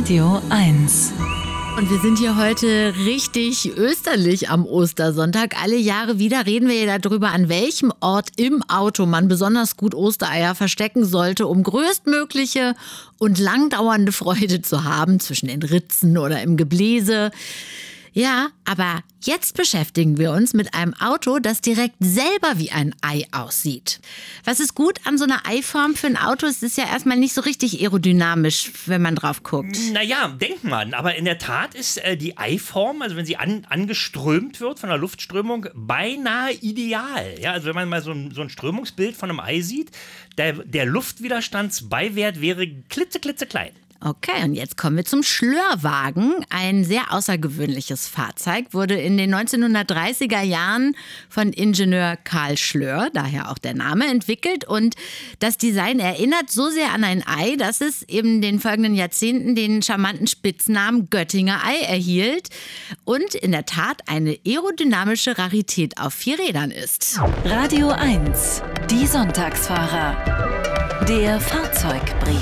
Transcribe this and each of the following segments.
Radio 1. Und wir sind hier heute richtig österlich am Ostersonntag. Alle Jahre wieder reden wir ja darüber, an welchem Ort im Auto man besonders gut Ostereier verstecken sollte, um größtmögliche und langdauernde Freude zu haben zwischen den Ritzen oder im Gebläse. Ja, aber jetzt beschäftigen wir uns mit einem Auto, das direkt selber wie ein Ei aussieht. Was ist gut an so einer Eiform für ein Auto? Es ist ja erstmal nicht so richtig aerodynamisch, wenn man drauf guckt. Naja, denkt man. Aber in der Tat ist die Eiform, also wenn sie angeströmt wird von der Luftströmung, beinahe ideal. Ja, also wenn man mal so ein Strömungsbild von einem Ei sieht, der Luftwiderstandsbeiwert wäre klitzeklein. Okay, und jetzt kommen wir zum Schlörwagen. Ein sehr außergewöhnliches Fahrzeug, wurde in den 1930er Jahren von Ingenieur Karl Schlör, daher auch der Name, entwickelt. Und das Design erinnert so sehr an ein Ei, dass es eben in den folgenden Jahrzehnten den charmanten Spitznamen Göttinger Ei erhielt und in der Tat eine aerodynamische Rarität auf 4 Rädern ist. Radio 1, die Sonntagsfahrer. Der Fahrzeugbrief.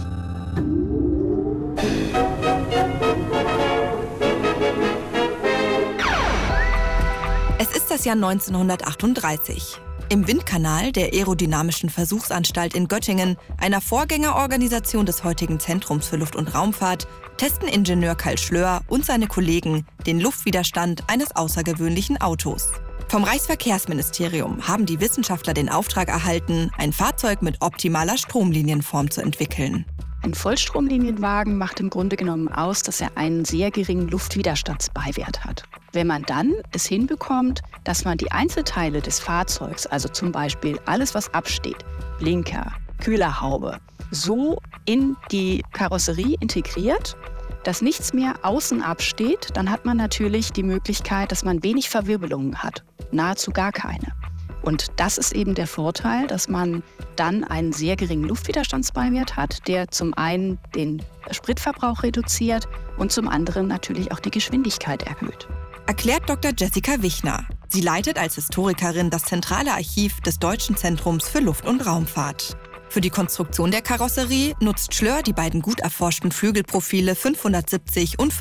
Es ist das Jahr 1938. Im Windkanal der Aerodynamischen Versuchsanstalt in Göttingen, einer Vorgängerorganisation des heutigen Zentrums für Luft- und Raumfahrt, testen Ingenieur Karl Schlör und seine Kollegen den Luftwiderstand eines außergewöhnlichen Autos. Vom Reichsverkehrsministerium haben die Wissenschaftler den Auftrag erhalten, ein Fahrzeug mit optimaler Stromlinienform zu entwickeln. Ein Vollstromlinienwagen macht im Grunde genommen aus, dass er einen sehr geringen Luftwiderstandsbeiwert hat. Wenn man dann es hinbekommt, dass man die Einzelteile des Fahrzeugs, also zum Beispiel alles, was absteht, Blinker, Kühlerhaube, so in die Karosserie integriert, dass nichts mehr außen absteht, dann hat man natürlich die Möglichkeit, dass man wenig Verwirbelungen hat, nahezu gar keine. Und das ist eben der Vorteil, dass man dann einen sehr geringen Luftwiderstandsbeiwert hat, der zum einen den Spritverbrauch reduziert und zum anderen natürlich auch die Geschwindigkeit erhöht. Erklärt Dr. Jessica Wichner. Sie leitet als Historikerin das zentrale Archiv des Deutschen Zentrums für Luft- und Raumfahrt. Für die Konstruktion der Karosserie nutzt Schlör die beiden gut erforschten Flügelprofile 570 und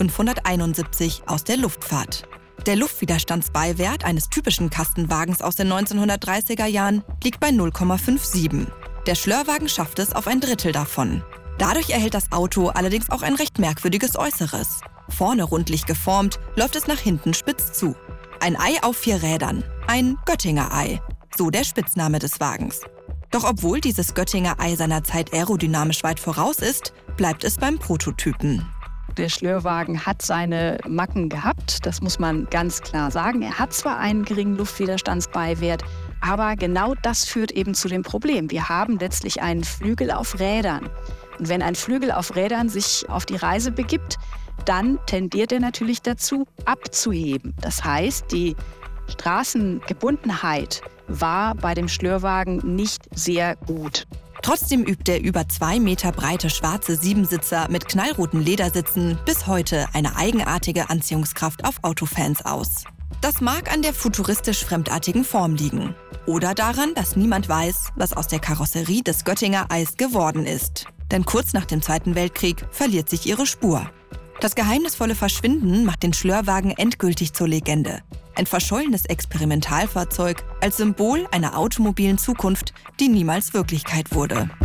571 aus der Luftfahrt. Der Luftwiderstandsbeiwert eines typischen Kastenwagens aus den 1930er Jahren liegt bei 0,57. Der Schlörwagen schafft es auf 1/3 davon. Dadurch erhält das Auto allerdings auch ein recht merkwürdiges Äußeres. Vorne rundlich geformt, läuft es nach hinten spitz zu. Ein Ei auf 4 Rädern, ein Göttinger Ei, so der Spitzname des Wagens. Doch obwohl dieses Göttinger Ei seiner Zeit aerodynamisch weit voraus ist, bleibt es beim Prototypen. Der Schlörwagen hat seine Macken gehabt, das muss man ganz klar sagen. Er hat zwar einen geringen Luftwiderstandsbeiwert, aber genau das führt eben zu dem Problem. Wir haben letztlich einen Flügel auf Rädern. Und wenn ein Flügel auf Rädern sich auf die Reise begibt, dann tendiert er natürlich dazu, abzuheben. Das heißt, die Straßengebundenheit war bei dem Schlörwagen nicht sehr gut. Trotzdem übt der über 2 Meter breite schwarze Siebensitzer mit knallroten Ledersitzen bis heute eine eigenartige Anziehungskraft auf Autofans aus. Das mag an der futuristisch fremdartigen Form liegen. Oder daran, dass niemand weiß, was aus der Karosserie des Göttinger Eis geworden ist. Denn kurz nach dem Zweiten Weltkrieg verliert sich ihre Spur. Das geheimnisvolle Verschwinden macht den Schlörwagen endgültig zur Legende. Ein verschollenes Experimentalfahrzeug als Symbol einer automobilen Zukunft, die niemals Wirklichkeit wurde.